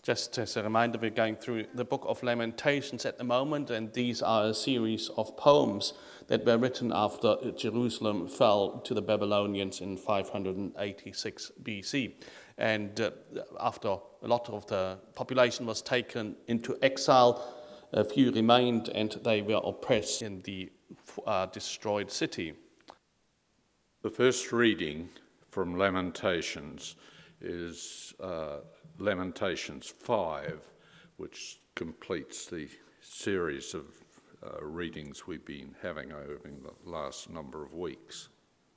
Just as a reminder, we're going through the book of Lamentations at the moment, and these are a series of poems that were written after Jerusalem fell to the Babylonians in 586 BC. And after a lot of the population was taken into exile, a few remained and they were oppressed in the destroyed city. The first reading from Lamentations is Lamentations 5, which completes the series of readings we've been having over the last number of weeks.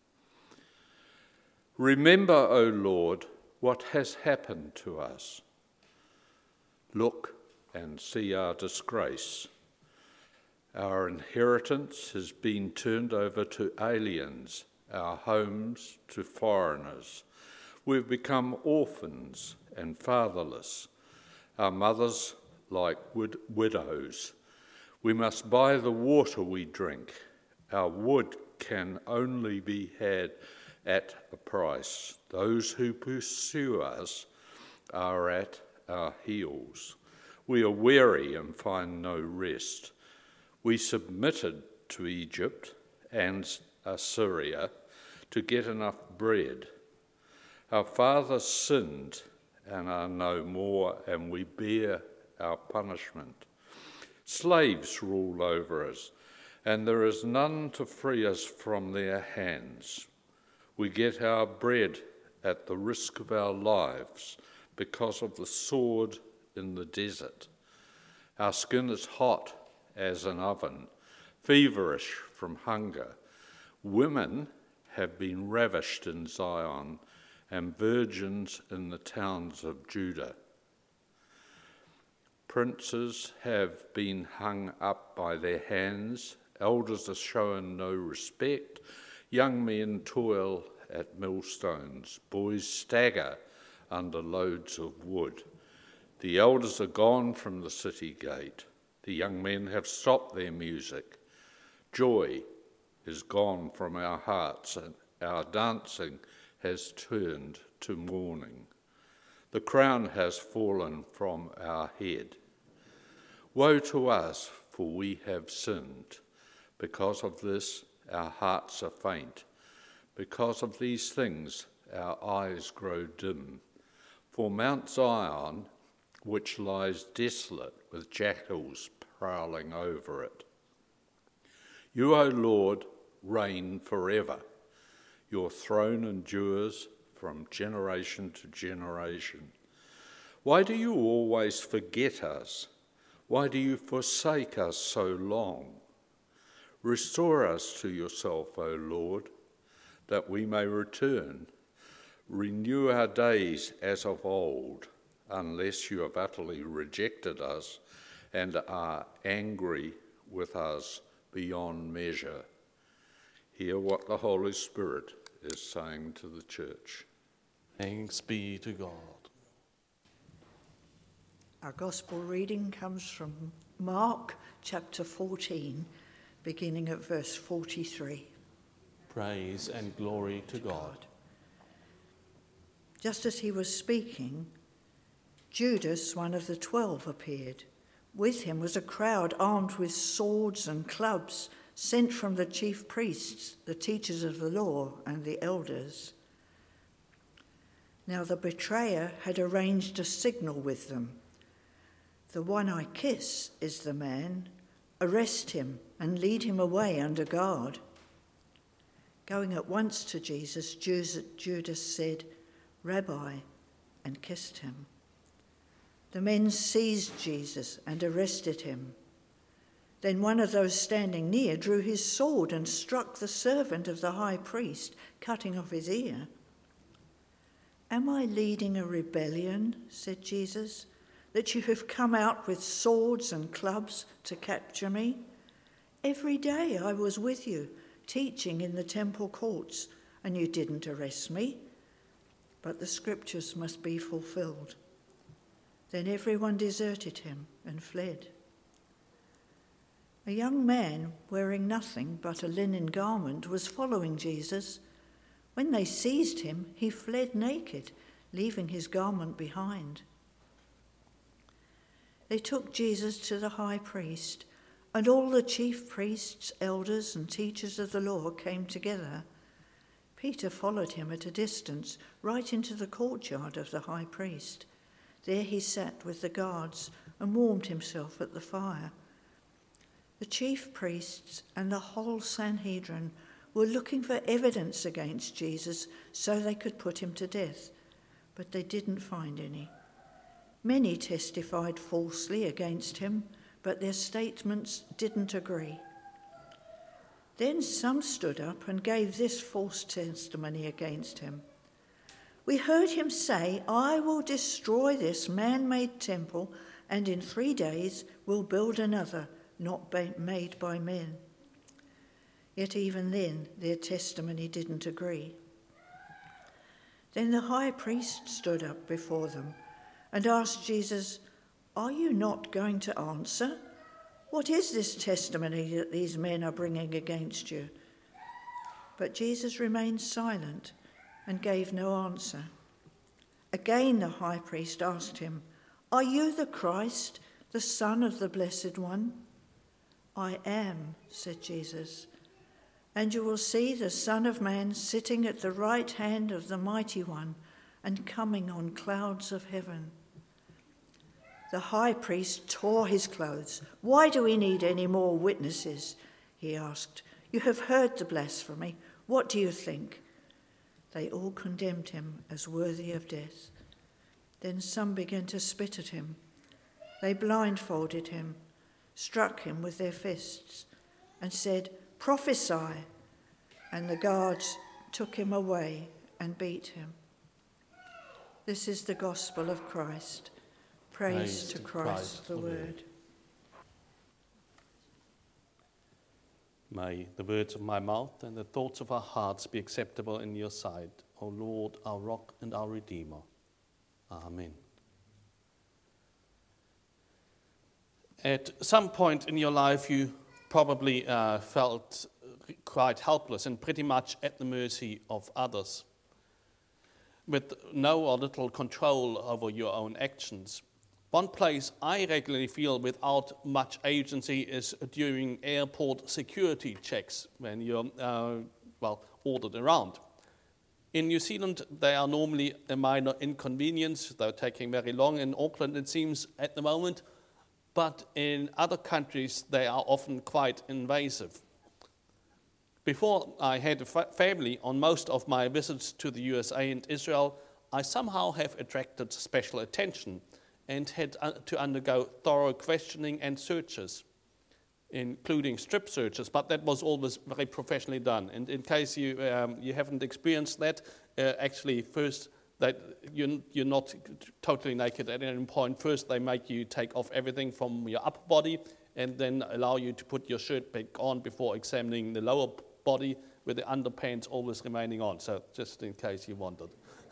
Remember, O Lord, what has happened to us. Look and see our disgrace. Our inheritance has been turned over to aliens, our homes to foreigners. We've become orphans and fatherless, our mothers like widows. We must buy the water we drink. Our wood can only be had at a price. Those who pursue us are at our heels. We are weary and find no rest. We submitted to Egypt and Assyria to get enough bread. Our fathers sinned and are no more, and we bear our punishment. Slaves rule over us, and there is none to free us from their hands. We get our bread at the risk of our lives because of the sword in the desert. Our skin is hot as an oven, feverish from hunger. Women have been ravished in Zion, and virgins in the towns of Judah. Princes have been hung up by their hands, elders are shown no respect, young men toil at millstones, boys stagger under loads of wood. The elders are gone from the city gate, the young men have stopped their music. Joy is gone from our hearts, and our dancing has turned to mourning. The crown has fallen from our head. Woe to us, for we have sinned. Because of this, our hearts are faint. Because of these things, our eyes grow dim. For Mount Zion, which lies desolate with jackals prowling over it. You, O Lord, reign forever. Your throne endures from generation to generation. Why do you always forget us? Why do you forsake us so long? Restore us to yourself, O Lord, that we may return. Renew our days as of old, unless you have utterly rejected us and are angry with us beyond measure. Hear what the Holy Spirit is saying to the church. Thanks be to God. Our gospel reading comes from Mark chapter 14, beginning at verse 43. Praise and glory to God. Just as he was speaking, Judas, one of the 12, appeared. With him was a crowd armed with swords and clubs, sent from the chief priests, the teachers of the law, and the elders. Now the betrayer had arranged a signal with them. The one I kiss is the man. Arrest him and lead him away under guard. Going at once to Jesus, Judas said, Rabbi, and kissed him. The men seized Jesus and arrested him. Then one of those standing near drew his sword and struck the servant of the high priest, cutting off his ear. Am I leading a rebellion, said Jesus, that you have come out with swords and clubs to capture me? Every day I was with you, teaching in the temple courts, and you didn't arrest me. But the scriptures must be fulfilled. Then everyone deserted him and fled. A young man wearing nothing but a linen garment was following Jesus. When they seized him, he fled naked, leaving his garment behind. They took Jesus to the high priest, and all the chief priests, elders, and teachers of the law came together. Peter followed him at a distance, right into the courtyard of the high priest. There he sat with the guards and warmed himself at the fire. The chief priests and the whole Sanhedrin were looking for evidence against Jesus so they could put him to death, but they didn't find any. Many testified falsely against him, but their statements didn't agree. Then some stood up and gave this false testimony against him. We heard him say, "I will destroy this man-made temple, and in 3 days will build another, not made by men." Yet even then, their testimony didn't agree. Then the high priest stood up before them and asked Jesus, "Are you not going to answer? What is this testimony that these men are bringing against you?" But Jesus remained silent and gave no answer. Again the high priest asked him, "Are you the Christ, the Son of the Blessed One?" "I am," said Jesus, "and you will see the Son of Man sitting at the right hand of the Mighty One and coming on clouds of heaven." The high priest tore his clothes. "Why do we need any more witnesses?" he asked. "You have heard the blasphemy. What do you think?" They all condemned him as worthy of death. Then some began to spit at him. They blindfolded him, struck him with their fists, and said, "Prophesy!" And the guards took him away and beat him. This is the gospel of Christ. Praise to Christ the Word. May the words of my mouth and the thoughts of our hearts be acceptable in your sight, O Lord, our rock and our Redeemer. Amen. At some point in your life, you probably felt quite helpless and pretty much at the mercy of others, with no or little control over your own actions. One place I regularly feel without much agency is during airport security checks when you're, ordered around. In New Zealand, they are normally a minor inconvenience. They're taking very long. In Auckland, it seems, at the moment. But in other countries, they are often quite invasive. Before I had a family, on most of my visits to the USA and Israel, I somehow have attracted special attention and had to undergo thorough questioning and searches, including strip searches, but that was always very professionally done. And in case you haven't experienced that, actually first that you're not totally naked at any point. First they make you take off everything from your upper body and then allow you to put your shirt back on before examining the lower body with the underpants always remaining on, so just in case you wondered.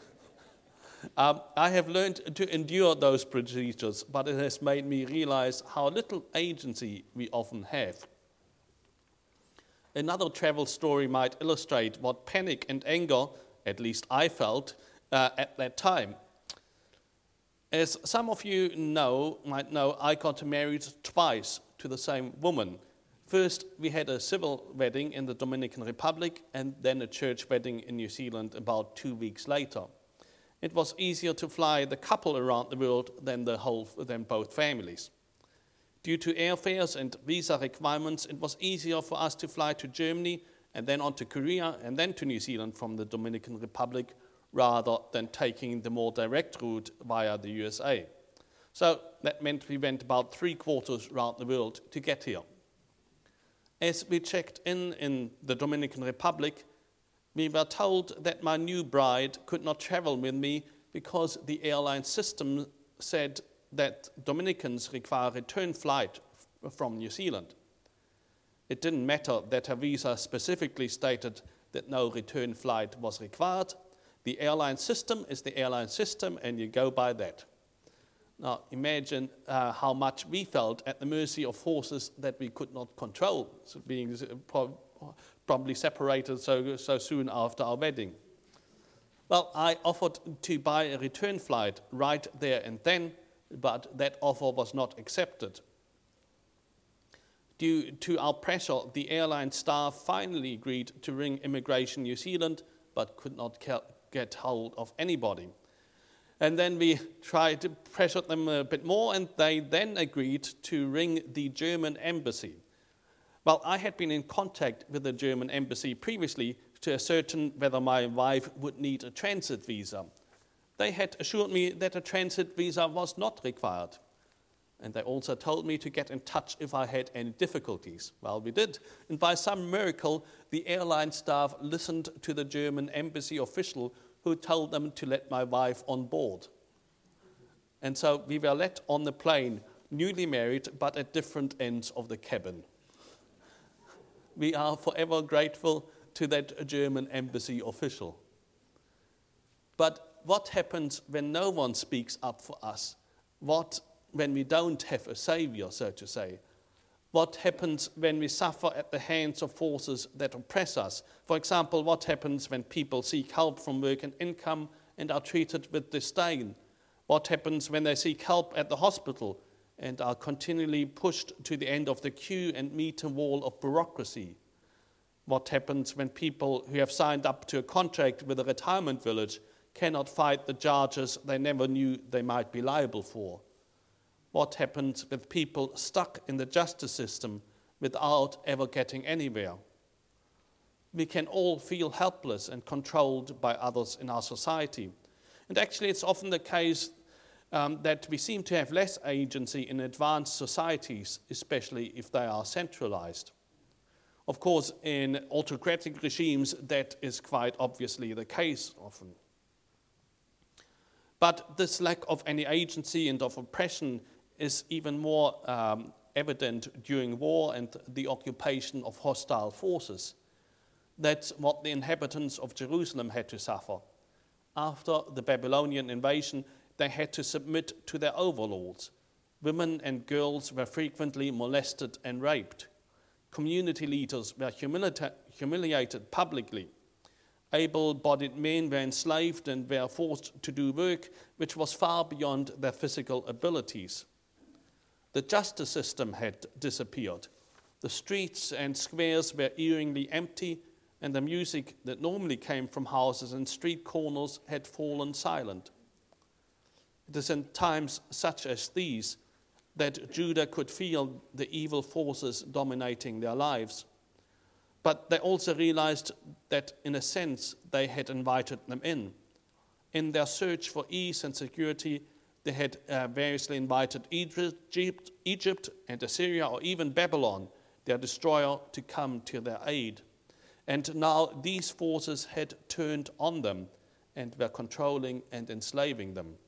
I have learned to endure those procedures, but it has made me realize how little agency we often have. Another travel story might illustrate what panic and anger, at least I felt, at that time. As some of you might know, I got married twice to the same woman. First, we had a civil wedding in the Dominican Republic and then a church wedding in New Zealand about 2 weeks later. It was easier to fly the couple around the world than both families. Due to airfares and visa requirements, it was easier for us to fly to Germany and then on to Korea and then to New Zealand from the Dominican Republic rather than taking the more direct route via the USA. So that meant we went about 3/4 around the world to get here. As we checked in the Dominican Republic, we were told that my new bride could not travel with me because the airline system said that Dominicans require a return flight from New Zealand. It didn't matter that her visa specifically stated that no return flight was required. The airline system is the airline system, and you go by that. Now, imagine how much we felt at the mercy of forces that we could not control, so being probably separated so soon after our wedding. Well, I offered to buy a return flight right there and then, but that offer was not accepted. Due to our pressure, the airline staff finally agreed to ring Immigration New Zealand, but could not get hold of anybody. And then we tried to pressure them a bit more, and they then agreed to ring the German embassy. Well, I had been in contact with the German embassy previously to ascertain whether my wife would need a transit visa. They had assured me that a transit visa was not required. And they also told me to get in touch if I had any difficulties. Well, we did. And by some miracle, the airline staff listened to the German embassy official who told them to let my wife on board. And so we were let on the plane, newly married, but at different ends of the cabin. We are forever grateful to that German embassy official. But what happens when no one speaks up for us? When we don't have a savior, so to say? What happens when we suffer at the hands of forces that oppress us? For example, what happens when people seek help from work and income and are treated with disdain? What happens when they seek help at the hospital and are continually pushed to the end of the queue and meet a wall of bureaucracy? What happens when people who have signed up to a contract with a retirement village cannot fight the charges they never knew they might be liable for? What happens with people stuck in the justice system without ever getting anywhere? We can all feel helpless and controlled by others in our society. And actually, it's often the case that we seem to have less agency in advanced societies, especially if they are centralized. Of course, in autocratic regimes, that is quite obviously the case often. But this lack of any agency and of oppression is even more evident during war and the occupation of hostile forces. That's what the inhabitants of Jerusalem had to suffer. After the Babylonian invasion, they had to submit to their overlords. Women and girls were frequently molested and raped. Community leaders were humiliated publicly. Able-bodied men were enslaved and were forced to do work which was far beyond their physical abilities. The justice system had disappeared. The streets and squares were eerily empty, and the music that normally came from houses and street corners had fallen silent. It is in times such as these that Judah could feel the evil forces dominating their lives. But they also realized that, in a sense, they had invited them in. In their search for ease and security, they had variously invited Egypt and Assyria, or even Babylon, their destroyer, to come to their aid. And now these forces had turned on them and were controlling and enslaving them.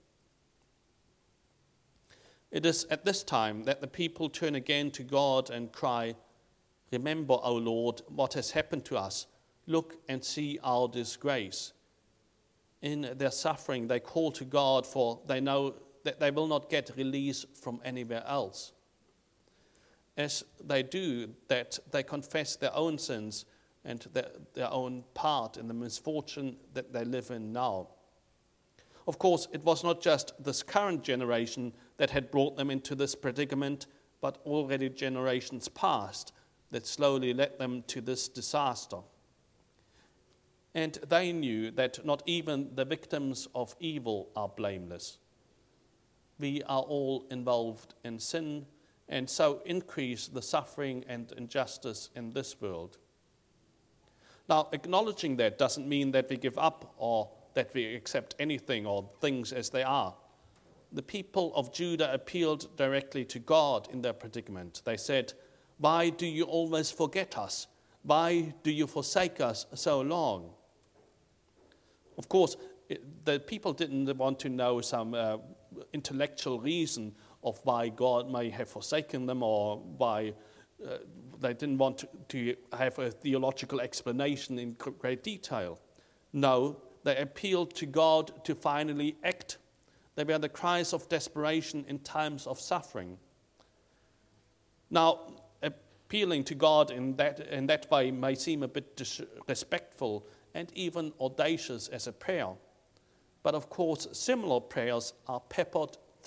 It is at this time that the people turn again to God and cry, "Remember, O Lord, what has happened to us. Look and see our disgrace." In their suffering, they call to God, for they know that they will not get release from anywhere else. As they do that, they confess their own sins and their own part in the misfortune that they live in now. Of course, it was not just this current generation that had brought them into this predicament, but already generations past that slowly led them to this disaster. And they knew that not even the victims of evil are blameless. We are all involved in sin, and so increase the suffering and injustice in this world. Now, acknowledging that doesn't mean that we give up or that we accept anything or things as they are. The people of Judah appealed directly to God in their predicament. They said, "Why do you always forget us? Why do you forsake us so long?" Of course, the people didn't want to know some intellectual reason of why God may have forsaken them, or why they didn't want to have a theological explanation in great detail. No, they appealed to God to finally act. They were the cries of desperation in times of suffering. Now, appealing to God in that way may seem a bit disrespectful and even audacious as a prayer. But of course, similar prayers are peppered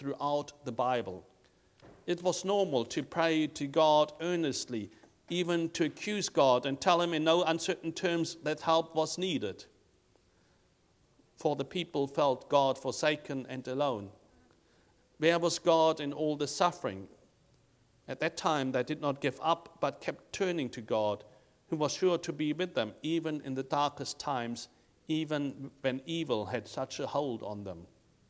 throughout the Bible. It was normal to pray to God earnestly, even to accuse God and tell him in no uncertain terms that help was needed. For the people felt God forsaken and alone. Where was God in all the suffering? At that time, they did not give up, but kept turning to God, who was sure to be with them, even in the darkest times, even when evil had such a hold on them.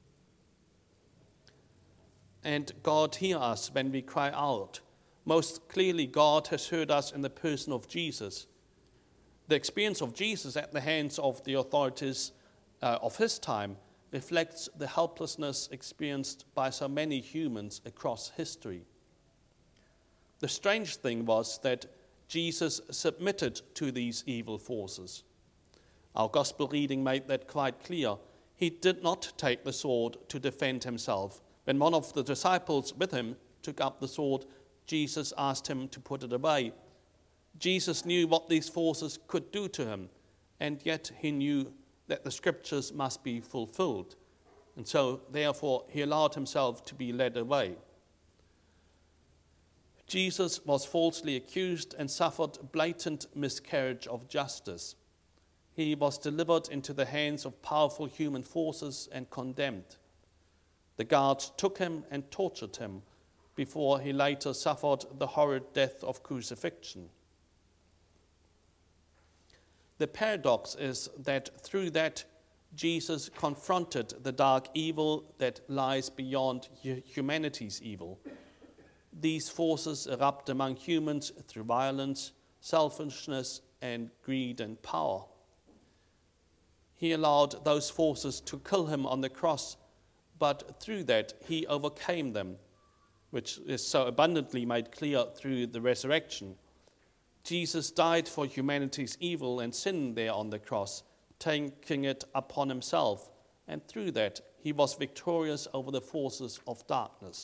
And God hears us when we cry out. Most clearly, God has heard us in the person of Jesus. The experience of Jesus at the hands of the authorities of his time reflects the helplessness experienced by so many humans across history. The strange thing was that Jesus submitted to these evil forces. Our gospel reading made that quite clear. He did not take the sword to defend himself. When one of the disciples with him took up the sword, Jesus asked him to put it away. Jesus knew what these forces could do to him, and yet he knew that the scriptures must be fulfilled. And so, therefore, he allowed himself to be led away. Jesus was falsely accused and suffered blatant miscarriage of justice. He was delivered into the hands of powerful human forces and condemned. The guards took him and tortured him before he later suffered the horrid death of crucifixion. The paradox is that through that, Jesus confronted the dark evil that lies beyond humanity's evil. These forces erupt among humans through violence, selfishness, and greed and power. He allowed those forces to kill him on the cross, but through that he overcame them, which is so abundantly made clear through the resurrection. Jesus died for humanity's evil and sin there on the cross, taking it upon himself, and through that he was victorious over the forces of darkness.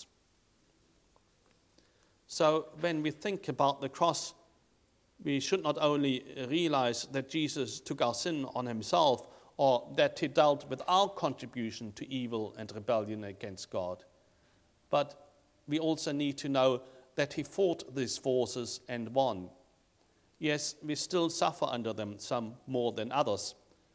So when we think about the cross, we should not only realize that Jesus took our sin on himself, or that he dealt with our contribution to evil and rebellion against God, but we also need to know that he fought these forces and won. Yes, we still suffer under them, some more than others.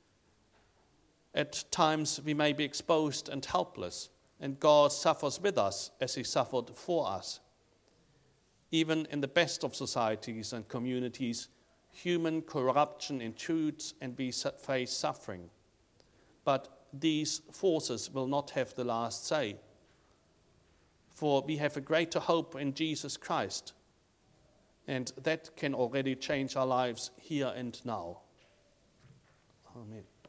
At times we may be exposed and helpless, and God suffers with us as he suffered for us. Even in the best of societies and communities, human corruption intrudes and we face suffering. But these forces will not have the last say. For we have a greater hope in Jesus Christ, and that can already change our lives here and now. Amen.